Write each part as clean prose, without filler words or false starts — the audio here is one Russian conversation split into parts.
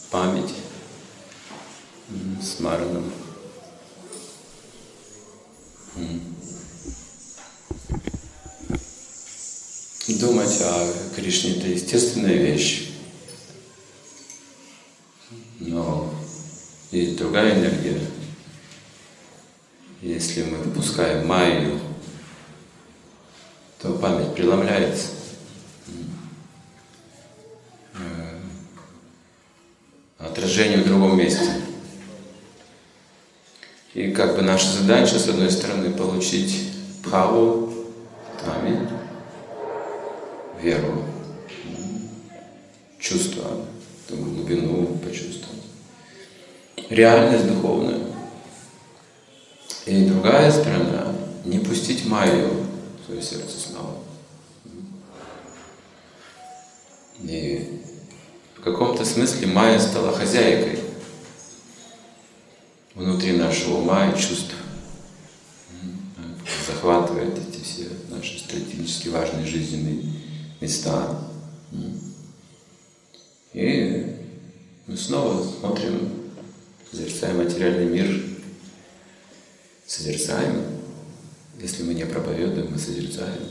память с мараном. Думать о Кришне — это естественная вещь, но есть другая энергия. Если мы выпускаем майю, то память преломляется. Отражение в другом месте. И как бы наша задача, с одной стороны, получить бхаву, тами, веру, чувство, глубину почувствовать, реальность духовную. И другая сторона — не пустить майю в свое сердце снова. И в каком-то смысле майя стала хозяйкой внутри нашего ума и чувств. Захватывает эти все наши стратегически важные жизненные места. И мы снова смотрим, созерцаем материальный мир, созерцаем. Если мы не проповедуем, мы созерцаем.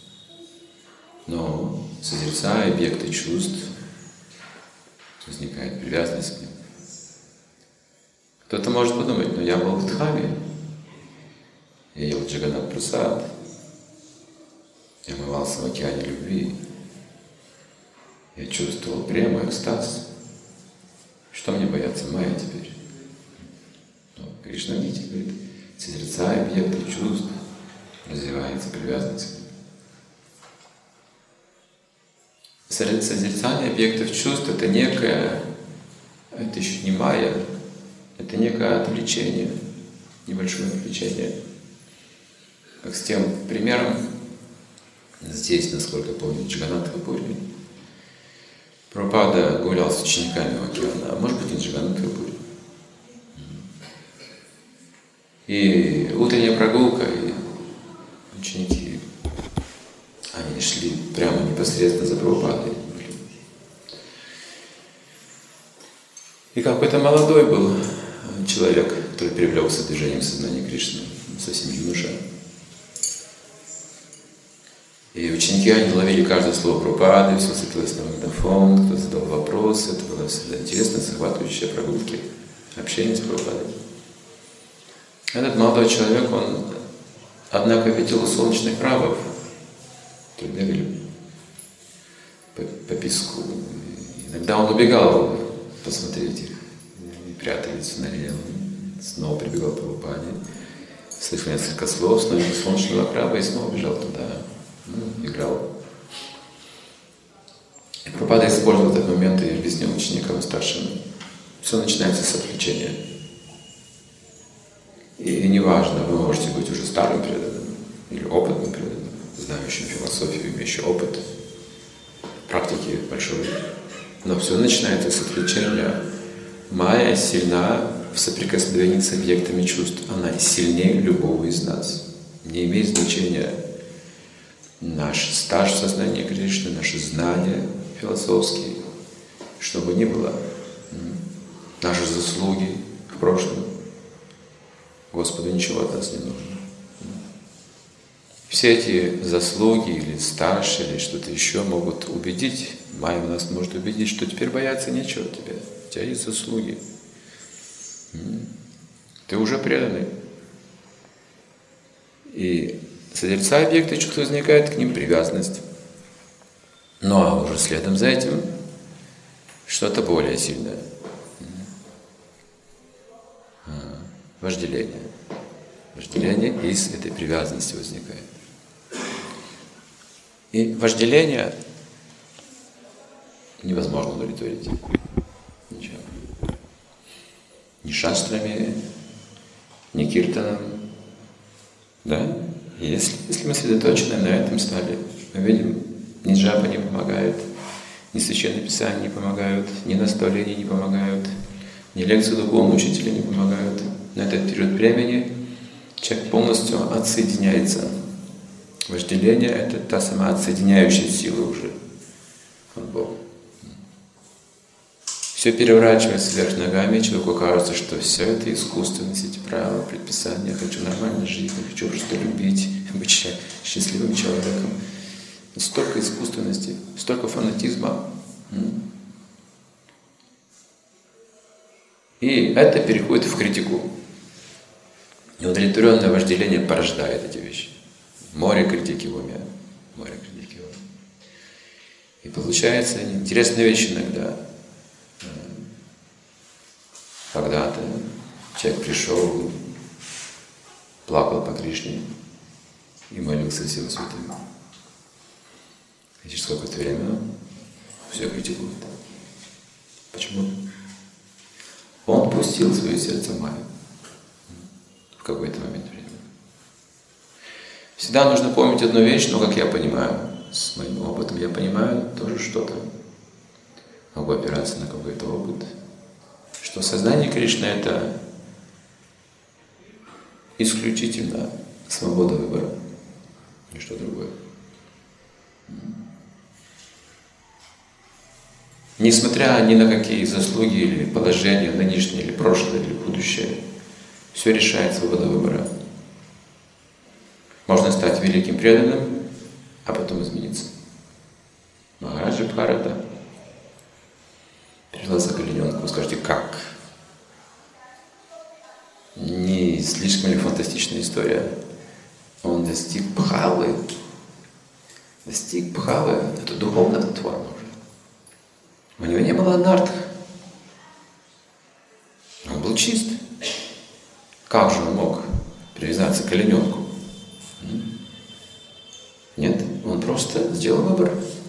Но созерцая объекты чувств, возникает привязанность к ним. Кто-то может подумать: но я был в Дхаме, я ел Джаганнат Прасад, я омывался в океане любви, я чувствовал прему, экстаз. Что мне бояться майя теперь? Но Кришна Гити говорит: созерцай объекты чувств, развивается привязанность к ним. Созерцание объектов чувств — это некое, это еще не майя, это некое отвлечение, небольшое отвлечение. Как с тем примером, здесь, насколько я помню, Джаганнатха-пури, Прабхупада гулял с учениками в океане, а может быть и Джаганнатха-пури. И утренняя прогулка, и ученики, они шли прямо непосредственно за Прабхупадой. И какой-то молодой был человек, который привлекся движением сознания Кришны, совсем юноша. И ученики, они ловили каждое слово Прабхупады, все сыпалось на магнитофон, кто задал вопрос. Это было всегда интересно, захватывающее прогулки, общение с Прабхупадой. Этот молодой человек, он, однако, видел солнечных крабов, которые бегали по песку. Иногда он убегал посмотреть их, и прятались на налево. Снова прибегал к Прабхупаде, слышал несколько слов, снова видел солнечного краба и снова бежал туда, играл. И Прабхупада использовал этот момент и объяснил ученикам старшим: все начинается с отвлечения. И неважно, вы можете быть уже старым преданным или опытным преданным, знающим философию, имеющим опыт практики большой. Но все начинается с отвлечения. Майя сильна в соприкосновении с объектами чувств. Она сильнее любого из нас. Не имеет значения наш стаж в сознании Кришны, наши знания философские, что бы ни было, наши заслуги в прошлом. Господу ничего от нас не нужно. Все эти заслуги или стаж, или что-то еще могут убедить, майя нас может убедить, что теперь бояться нечего тебе. У тебя есть заслуги. Ты уже преданный. И созерцая объекты чувств, возникает к ним привязанность. Ну а уже следом за этим что-то более сильное. Вожделение. Вожделение из этой привязанности возникает. И вожделение невозможно удовлетворить ничем. Ни шастрами, ни киртаном. Да? Если мы сосредоточены на этом стали, мы видим, ни джапа не помогает, ни священное писание не помогают, ни наставления не помогают, ни лекции духовного учителя не помогают. На этот период времени человек полностью отсоединяется. Вожделение — это та самая отсоединяющая сила уже от Бога. Все переворачивается вверх ногами, человеку кажется, что все это искусственность, эти правила, предписания. Я хочу нормально жить, я хочу просто любить, быть счастливым человеком. Столько искусственности, столько фанатизма. И это переходит в критику. Неудовлетворенное вожделение порождает эти вещи. Море критики в уме. Море критики в уме. И получается интересная вещь иногда. Когда-то человек пришел, плакал по Кришне и молился всем святым. И через какое-то время все критикует. Почему? Он пустил в свое сердце Майю в какой-то момент времени. Всегда нужно помнить одну вещь, но, как я понимаю, с моим опытом я понимаю тоже что-то. Могу опираться на какой-то опыт. Что сознание Кришны — это исключительно свобода выбора, ничто другое. Несмотря ни на какие заслуги или положения, нынешнее или прошлое, или будущее, все решает свобода выбора. Можно стать великим преданным, а потом измениться. Махараджа Бхарата перевела за колененку. Вы скажете, как? Не слишком ли фантастичная история? Он достиг Бхавы. Достиг Бхавы. Это духовная платформа уже. У него не было анартх. Он был чист. Как же он мог привязаться к колененку? Нет, он просто сделал выбор.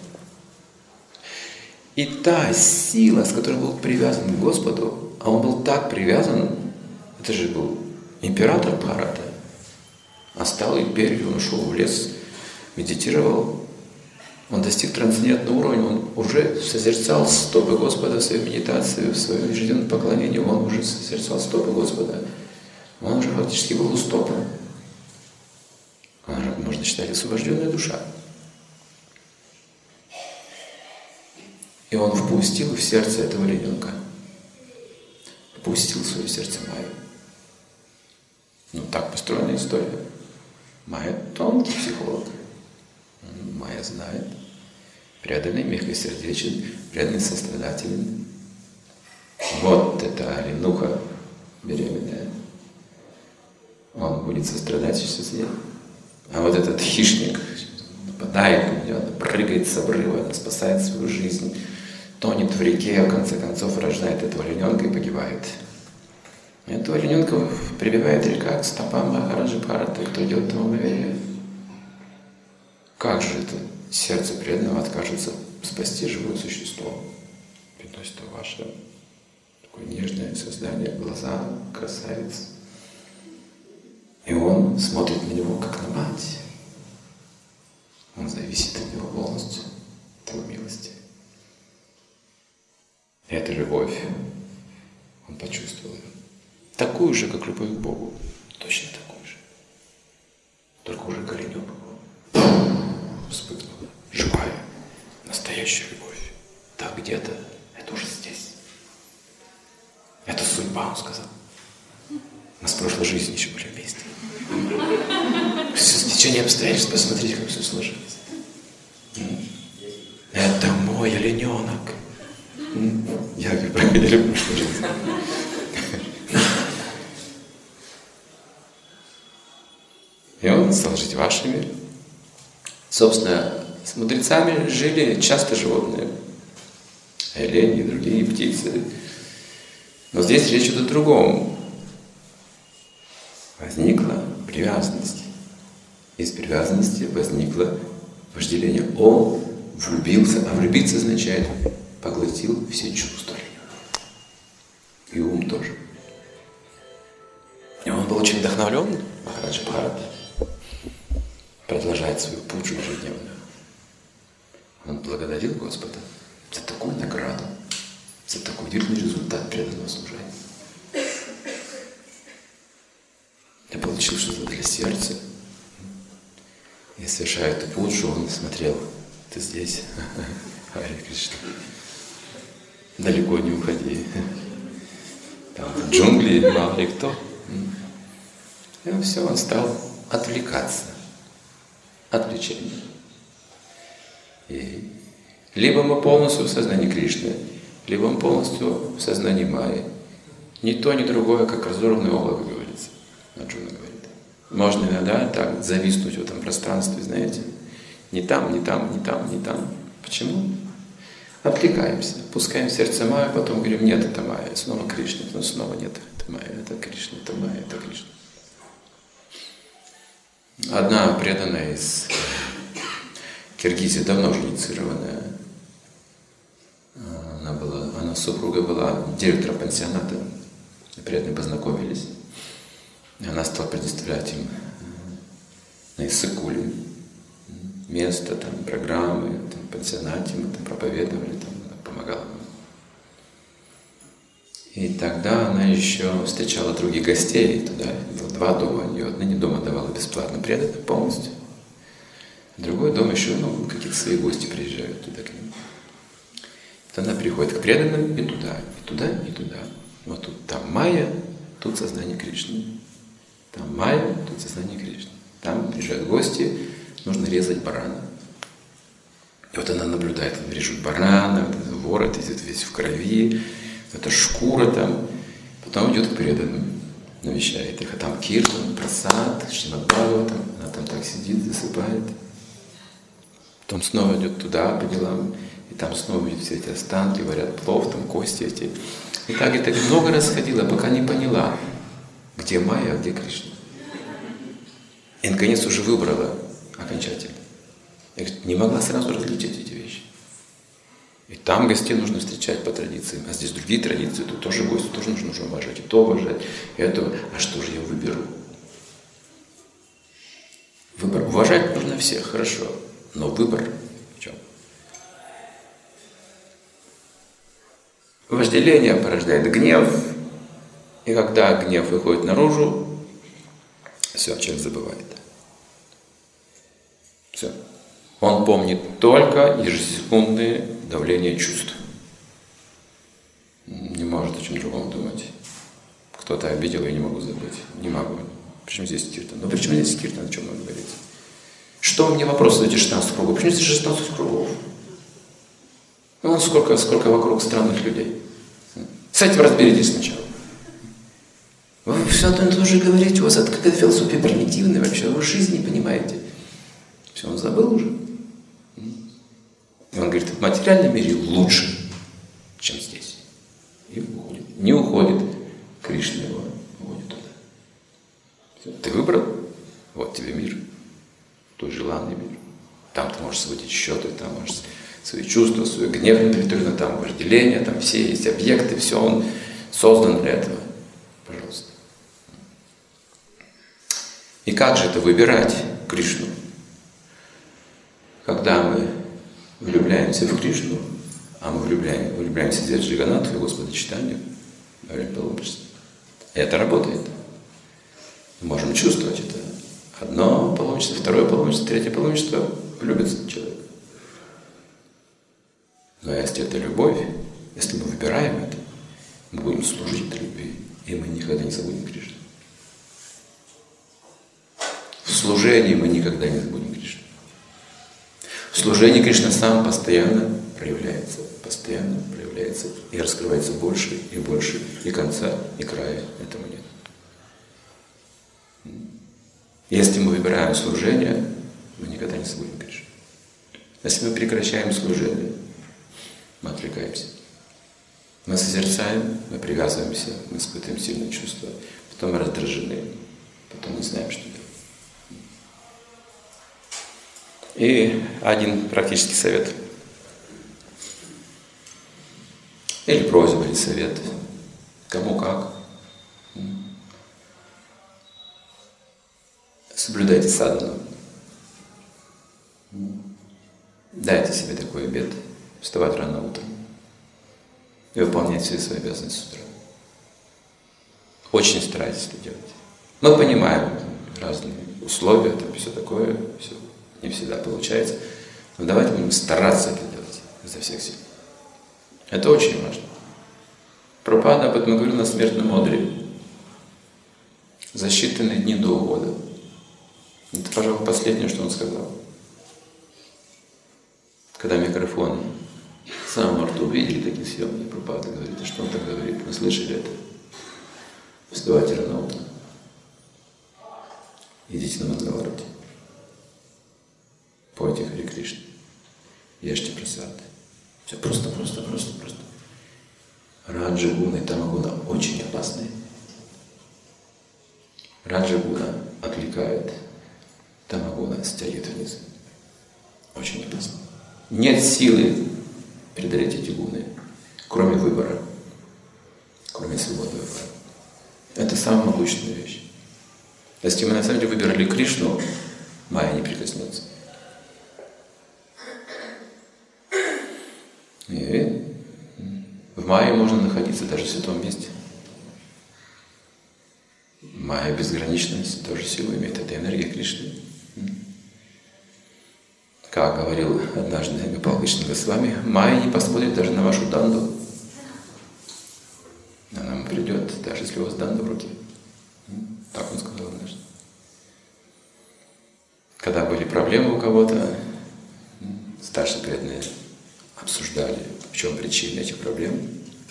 И та сила, с которой был привязан к Господу, а он был так привязан, это же был император Бхарата, оставил империю, он ушел в лес, медитировал, он достиг трансцендентного уровня, он уже созерцал стопы Господа в своей медитации, в своем ежедневном поклонении, он уже созерцал стопы Господа, он уже фактически был у стопы. Он, можно считать, освобожденная душа. И он впустил в сердце этого ребенка. Впустил в свое сердце Майю. Ну, так построена история. Майя тонкий психолог. Майя знает. Преданный, мягкосердечен, преданный, сострадателен. Вот это оленуха беременная. Он будет сострадать с ней. А вот этот хищник нападает на нее, она прыгает с обрыва, она спасает свою жизнь, тонет в реке, а в конце концов рождает этого олененка и погибает. Этого олененка прибивает река к стопам Махараджи Бхараты, кто идет тому доверие. Как же это сердце преданного откажется спасти живое существо? Приносит ваше такое нежное создание, глаза, красавец. И он смотрит на него, как на мать. Он зависит от него полностью, от его милости. И эта любовь, он почувствовал ее. Такую же, как любовь к Богу. Точно такую же. Только уже коленек вспыхнула. Живая, настоящая любовь. Так где-то, это уже здесь. Это судьба, он сказал. Мы с прошлой жизни еще были вместе. В течение обстоятельств посмотрите, как все сложилось. Это мой олененок. Я как проходили в прошлой жизни. И он стал жить вашими. Собственно, с мудрецами жили часто животные. Олени и другие птицы. Но здесь речь идет о другом. Возникла привязанность. Из привязанности возникло вожделение. Он влюбился, а влюбиться означает поглотил все чувства. И ум тоже. И он был очень вдохновлен, Махараджа Бхарата, продолжает свою пуджу ежедневную. Он благодарил Господа за такую награду, за такой удивительный результат преданного служения. Я получил что-то для сердца. Я совершаю эту пуджу, он смотрел, ты здесь, Харе Кришна. далеко не уходи. Там в джунгли мало ли кто. И все, он стал отвлекаться. Отвлечение. И либо мы полностью в сознании Кришны, либо мы полностью в сознании Майи. Ни то, ни другое, как разорванное облако, говорится. Арджуна говорит. Можно иногда так зависнуть в этом пространстве, знаете. Ни там, ни там, ни там, ни там. Почему? Отвлекаемся, пускаем в сердце Майю, потом говорим, нет, это Майя, снова Кришна, но снова нет, это Майя, это Кришна, это Майя, это Кришна. Одна преданная из Киргизии, давно уже инициированная, она супруга была директором пансионата, преданные познакомились, и она стала предоставлять им на Иссык-Куле место, там, программы, там, в пансионате, мы там проповедовали, там, помогала нам. И тогда она еще встречала других гостей туда. Было 2 дома у нее. Один дом отдавала бесплатно преданным полностью. Другой дом еще, какие-то свои гости приезжают туда к ним. Вот она приходит к преданным и туда, и туда, и туда. Вот тут там Майя, тут сознание Кришны. Там Майя, тут сознание Кришны. Там приезжают гости, нужно резать барана. И вот она наблюдает, режут барана, ворот идет весь в крови, это шкура там. Потом идет к преданным, навещает их. А там киртан, прасад, Шримад Бхагаватам, она там так сидит, засыпает. Потом снова идет туда по делам, и там снова видит все эти останки, варят плов, там кости эти. И так много раз ходила, пока не поняла, где Майя, а где Кришна. И наконец уже выбрала окончательно. Я не могла сразу различить эти вещи. И там гостей нужно встречать по традициям, а здесь другие традиции, тут тоже гости, тоже нужно уважать, и то уважать, и это. А что же я выберу? Выбор. Уважать нужно всех, хорошо, но выбор в чем? Вожделение порождает гнев, и когда гнев выходит наружу, все, человек забывает. Все. Он помнит только ежесекундное давление чувств. Не может о чем другом думать. Кто-то обидел, я не могу забыть. Не могу. Почему здесь киртан? Ну почему здесь киртан? О чем он говорит? Что мне вопрос задаете 16 кругов? Почему здесь 16 кругов? Ну, сколько вокруг странных людей. С этим разберитесь сначала. Вы все одно и то же говорите, у вас это какая-то философия примитивная вообще, вы жизнь не понимаете. Все, он забыл уже. И он говорит, в материальном мире лучше, чем здесь. И уходит. Не уходит, Кришна его уводит туда. Все. Ты выбрал, вот тебе мир, твой желанный мир. Там ты можешь сводить счеты, там можешь свои чувства, свой гнев интеллектуально, там вожделение, там все есть объекты, все, он создан для этого. Пожалуйста. И как же это выбирать Кришну? Когда мы влюбляемся в Кришну, а мы влюбляемся в Джаганнатху и Господа Чайтанью во время паломничества. Это работает. Мы можем чувствовать это. Одно паломничество, второе паломничество, третье паломничество, влюбится человек. Но если это любовь, если мы выбираем это, мы будем служить любви, и мы никогда не забудем Кришну. В служении мы никогда не забудем Кришну. В служении Кришна сам постоянно проявляется и раскрывается больше, и конца, и края этому нет. Если мы выбираем служение, мы никогда не забудем Кришну. Если мы прекращаем служение, мы отвлекаемся. Мы созерцаем, мы привязываемся, мы испытываем сильные чувства, потом мы раздражены, потом не знаем, что делать. И один практический совет. Или просьба, или совет. Кому как. Соблюдайте садхану. Дайте себе такой обет. Вставать рано утром. И выполнять все свои обязанности с утра. Очень старайтесь это делать. Мы понимаем разные условия, там все такое, все не всегда получается. Но давайте будем стараться это делать изо всех сил. Это очень важно. Прабхупада об этом говорил на смертном одре. За считанные дни до ухода. Это, пожалуй, последнее, что он сказал. Когда микрофон в самом рту увидели такие съемки, Прабхупада говорит: а что он так говорит? Мы слышали это? Вставайте рано утром. Идите на Мангаларати. Пойте Харе Кришна. Ешьте прасад. Все просто. Раджа гуна и тамагуна очень опасные. Раджа гуна отвлекает, тамагуна стягивает вниз. Очень опасно. Нет силы преодолеть эти гуны, кроме выбора, кроме свободы выбора. Это самая могущественная вещь. Если мы на самом деле выбирали Кришну, майя не прикоснется. И в майе можно находиться даже в святом месте. Майя безграничность тоже силу имеет. Это энергия Кришны. Как говорил однажды Гопал Кришна Госвами, майя не посмотрит даже на вашу данду. Она придет, даже если у вас данда в руке. Так он сказал однажды. Когда были проблемы у кого-то, старшие преданные обсуждали, в чем причина этих проблем.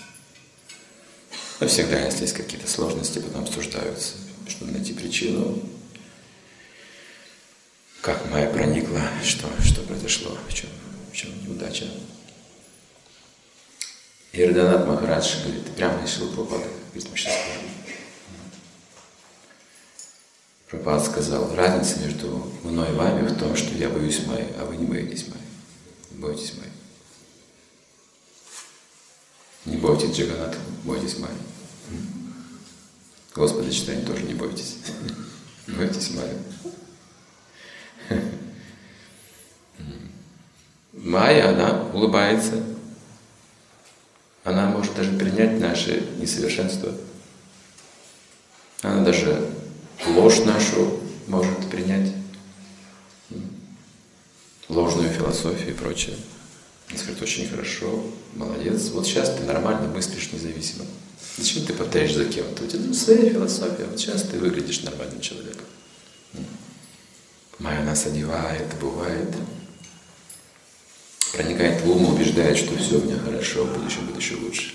Но всегда, если есть какие-то сложности, потом обсуждаются, чтобы найти причину, как майя проникла, что произошло, в чем неудача. И Рдханат Махарадж говорит, прямо решил Прабхупада, говорит, мы сейчас скажем. Прабхупада сказал, разница между мной и вами в том, что я боюсь майи, а вы не боитесь майи. Бойтесь майи. Не бойтесь Джаганатха, бойтесь майи. Господа читания тоже не бойтесь. Бойтесь майи. Майя, она улыбается. Она может даже принять наши несовершенства. Она даже ложь нашу может принять. Ложную философию и прочее. Она скажет, очень хорошо, молодец. Вот сейчас ты нормально мыслишь независимо. Зачем ты повторяешь за кем-то? У тебя своя философия. Вот сейчас ты выглядишь нормальным человеком. Майя нас одевает, бывает. Проникает в ум, убеждает, что все у меня хорошо, в будущем будет еще лучше.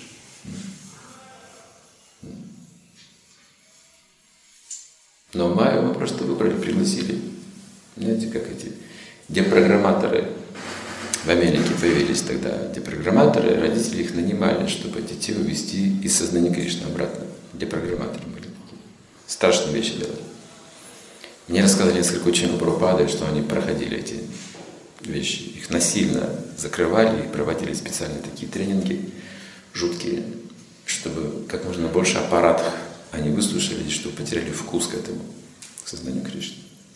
Но майю мы просто выбрали, пригласили. Знаете, как эти депрограмматоры в Америке появились тогда. Депрограмматоры, родители их нанимали, чтобы детей увести из сознания Кришны обратно. Депрограмматоры были такие. Страшные вещи делали. Мне рассказали несколько учеников Прабхупады, что они проходили эти вещи. Их насильно закрывали и проводили специальные такие тренинги жуткие, чтобы как можно больше аппаратов они выслушали, чтобы потеряли вкус к этому, к сознанию Кришны.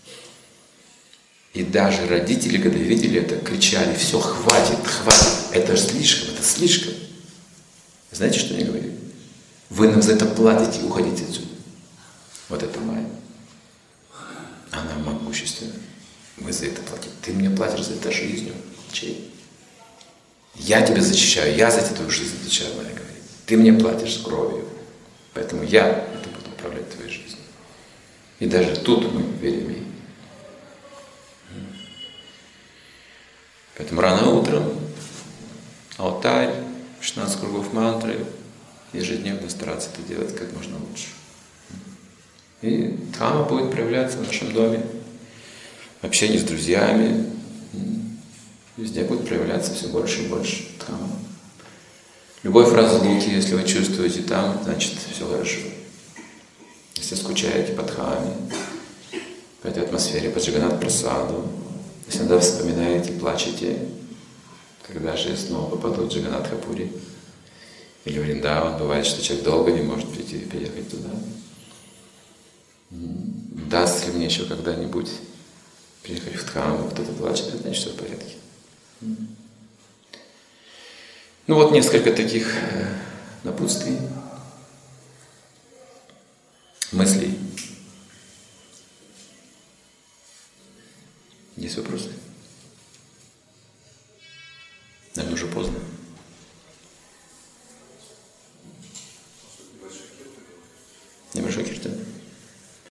И даже родители, когда видели это, кричали, все, хватит, это слишком, это слишком. Знаете, что они говорили? Вы нам за это платите, уходите отсюда. Вот это майя. Она могущественна. Мы за это платим. Ты мне платишь за это жизнью. Чей? Я тебя защищаю, я за твою жизнь отвечаю, Майя говорит. Ты мне платишь кровью. Поэтому я это буду управлять твоей жизнью. И даже тут мы верим ей. Поэтому рано утром алтарь, 16 кругов мантры, ежедневно стараться это делать как можно лучше. И дхамма будет проявляться в нашем доме, в общении с друзьями. Везде будет проявляться все больше и больше дхамма. Любой фразлуки, если вы чувствуете там, значит все хорошо. Если скучаете по дхамме, по этой атмосфере, по Джаганат-прасаду, если иногда вспоминаете, плачете, когда же я снова попаду в Джаганатхапури или Вриндаван, бывает, что человек долго не может приехать туда. Даст ли мне еще когда-нибудь приехать в Дхамму, кто-то плачет, это значит, все в порядке. Ну вот несколько таких напутствий, мыслей. Есть вопросы? Наверное, уже поздно. Небольшой киртан.